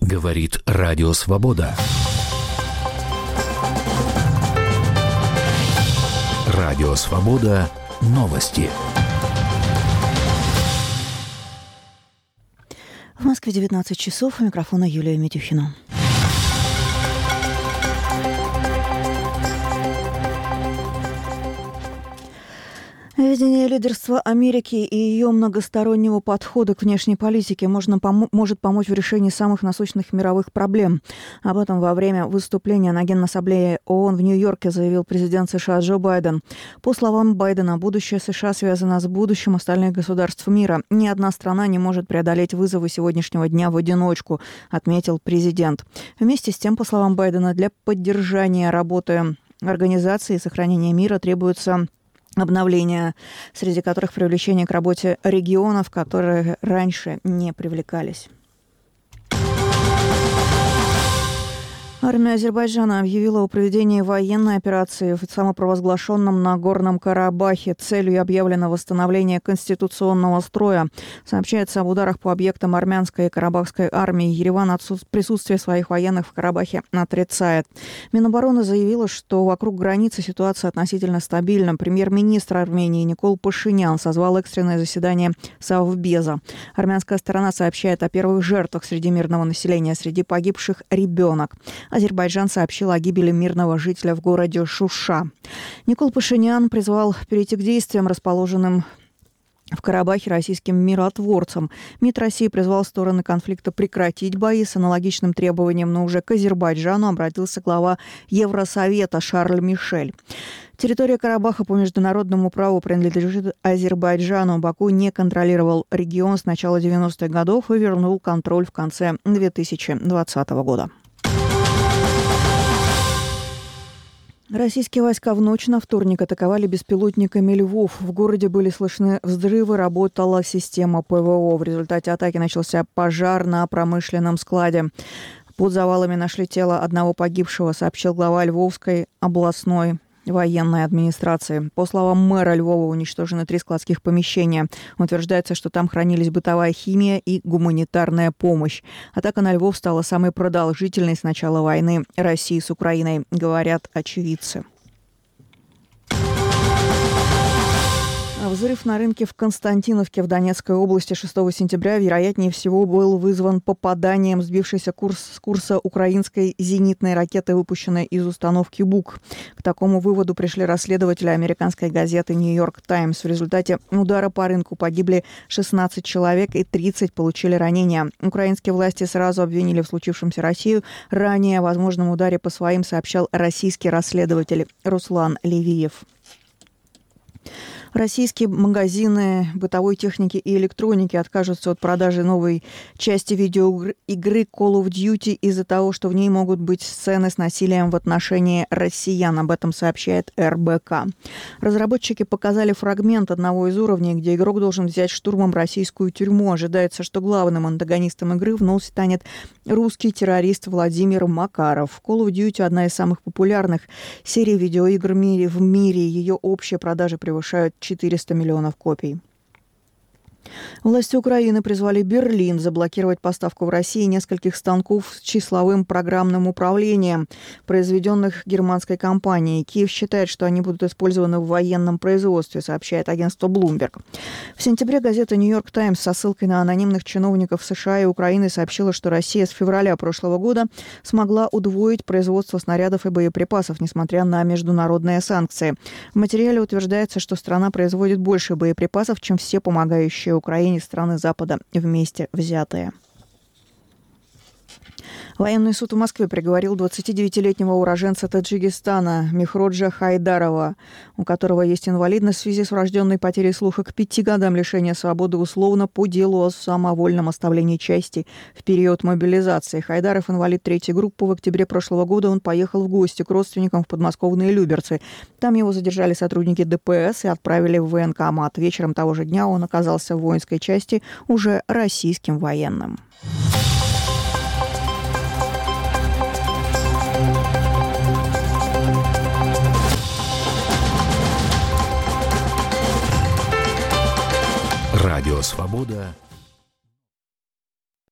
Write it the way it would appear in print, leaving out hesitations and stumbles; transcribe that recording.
Говорит Радио Свобода. Радио Свобода. Новости. В Москве 19 часов. У микрофона Юлия Митюхина. Видение лидерства Америки и ее многостороннего подхода к внешней политике может помочь в решении самых насущных мировых проблем. Об этом во время выступления на Генассамблее ООН в Нью-Йорке заявил президент США Джо Байден. По словам Байдена, будущее США связано с будущим остальных государств мира. Ни одна страна не может преодолеть вызовы сегодняшнего дня в одиночку, отметил президент. Вместе с тем, по словам Байдена, для поддержания работы организации и сохранения мира требуется обновления, среди которых привлечение к работе регионов, которые раньше не привлекались. Армия Азербайджана объявила о проведении военной операции в самопровозглашенном Нагорном Карабахе. Целью объявлено восстановление конституционного строя. Сообщается об ударах по объектам армянской и карабахской армии. Ереван присутствие своих военных в Карабахе отрицает. Минобороны заявила, что вокруг границы ситуация относительно стабильна. Премьер-министр Армении Никол Пашинян созвал экстренное заседание Совбеза. Армянская сторона сообщает о первых жертвах среди мирного населения. Среди погибших ребенок. Азербайджан сообщил о гибели мирного жителя в городе Шуша. Никол Пашинян призвал перейти к действиям, расположенным в Карабахе российским миротворцам. МИД России призвал стороны конфликта прекратить бои с аналогичным требованием, но уже к Азербайджану обратился глава Евросовета Шарль Мишель. Территория Карабаха по международному праву принадлежит Азербайджану. Баку не контролировал регион с начала 90-х годов и вернул контроль в конце 2020 года. Российские войска в ночь на вторник атаковали беспилотниками Львов. В городе были слышны взрывы, работала система ПВО. В результате атаки начался пожар на промышленном складе. Под завалами нашли тело одного погибшего, сообщил глава Львовской областной военной администрации. По словам мэра Львова, уничтожены 3 складских помещения. Утверждается, что там хранились бытовая химия и гуманитарная помощь. Атака на Львов стала самой продолжительной с начала войны России с Украиной, говорят очевидцы. Взрыв на рынке в Константиновке в Донецкой области 6 сентября, вероятнее всего, был вызван попаданием сбившейся с курса украинской зенитной ракеты, выпущенной из установки БУК. К такому выводу пришли расследователи американской газеты «Нью-Йорк Таймс». В результате удара по рынку погибли 16 человек и 30 получили ранения. Украинские власти сразу обвинили в случившемся Россию. Ранее о возможном ударе по своим сообщал российский расследователь Руслан Левиев. Российские магазины бытовой техники и электроники откажутся от продажи новой части видеоигры Call of Duty из-за того, что в ней могут быть сцены с насилием в отношении россиян. Об этом сообщает РБК. Разработчики показали фрагмент одного из уровней, где игрок должен взять штурмом российскую тюрьму. Ожидается, что главным антагонистом игры вновь станет русский террорист Владимир Макаров. Call of Duty – одна из самых популярных серий видеоигр в мире. Ее общие продажи превышают 400 миллионов копий. Власти Украины призвали Берлин заблокировать поставку в России нескольких станков с числовым программным управлением, произведенных германской компанией. Киев считает, что они будут использованы в военном производстве, сообщает агентство Bloomberg. В сентябре газета «Нью-Йорк Таймс» со ссылкой на анонимных чиновников США и Украины сообщила, что Россия с февраля прошлого года смогла удвоить производство снарядов и боеприпасов, несмотря на международные санкции. В материале утверждается, что страна производит больше боеприпасов, чем все помогающие Украине страны Запада вместе взятые. Военный суд в Москве приговорил 29-летнего уроженца Таджикистана Мехроджа Хайдарова, у которого есть инвалидность в связи с врожденной потерей слуха, к 5 годам лишения свободы условно по делу о самовольном оставлении части в период мобилизации. Хайдаров инвалид 3-й группы. В октябре прошлого года он поехал в гости к родственникам в подмосковные Люберцы. Там его задержали сотрудники ДПС и отправили в военкомат. Вечером того же дня он оказался в воинской части уже российским военным. Радио Свобода.